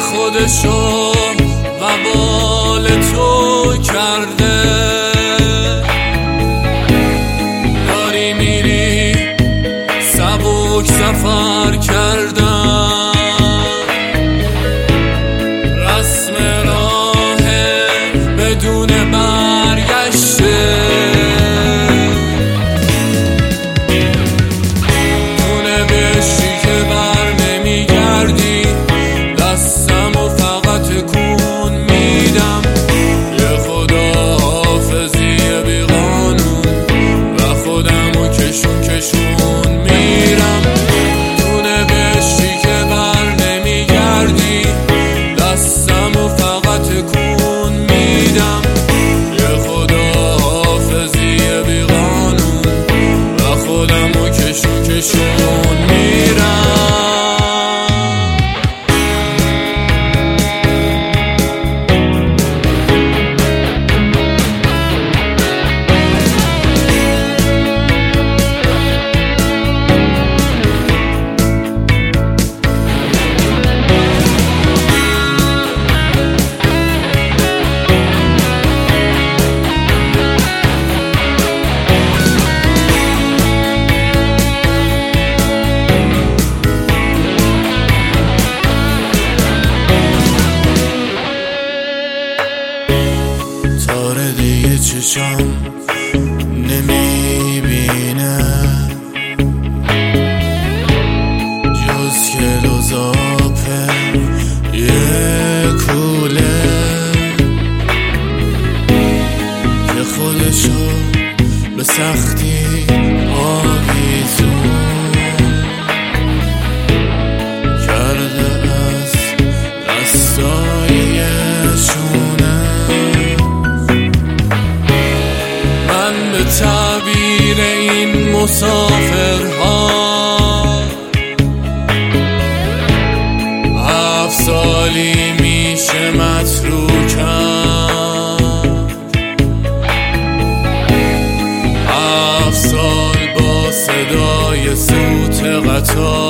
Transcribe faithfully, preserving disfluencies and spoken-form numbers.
خودشو وبال تو کرده. داری میری سبک سفر کردن، رسم راه بدون برگشته. خونه بشی که بر نمیگردی، دستم و فقط تکون میدم. یه خدا حافظی بی قانون و خودم و کشون کشون میرم. خونه بشی که بر نمیگردی، دستم و فقط تکون میدم. یه خدا حافظی بی قانون و خودم و کشون کشون میرم. تاره دیگه چشم نمیبینه جز که لزاپه یه کوله که خودشو به سختی آویزون کرده از دستای شونه. من به تعبیر این مسافرها هفت سالی میشه متروکم. هفت سال با صدای سوت قطار